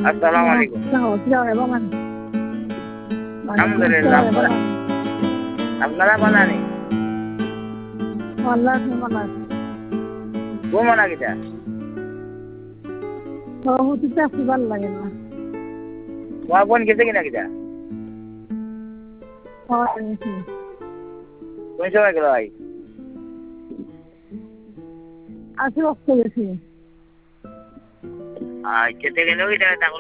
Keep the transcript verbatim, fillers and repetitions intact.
আসসালামু আলাইকুম। আলহামদুলিল্লাহ। আপনারা বানানি ঘুমানা কিটা ভাল লাগে না তোমার বোন গেছে কিনা কিটা কোন সময় গেল ভাই আজকে রক্ত গেছি আর কেটে গেল